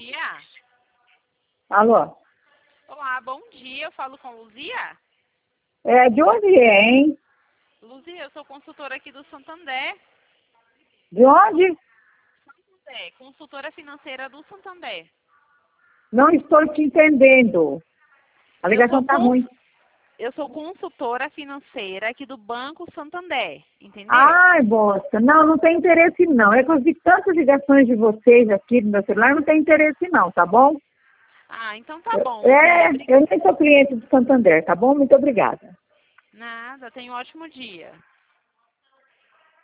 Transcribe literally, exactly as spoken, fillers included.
dia. Alô? Olá, bom dia. Eu falo com Luzia? É, de onde é, hein? Luzia, eu sou consultora aqui do Santander. De onde? É, consultora financeira do Santander. Não estou te entendendo. A Eu sou, ligação tá cons... ruim. eu sou consultora financeira aqui do Banco Santander, entendeu? Ai, bosta. Não, não tem interesse não. É que eu vi tantas ligações de vocês aqui no meu celular, não tem interesse não, tá bom? Ah, então tá bom, É, Luzia. Obri- eu nem sou cliente do Santander, tá bom? Muito obrigada. Nada, tenha um ótimo dia.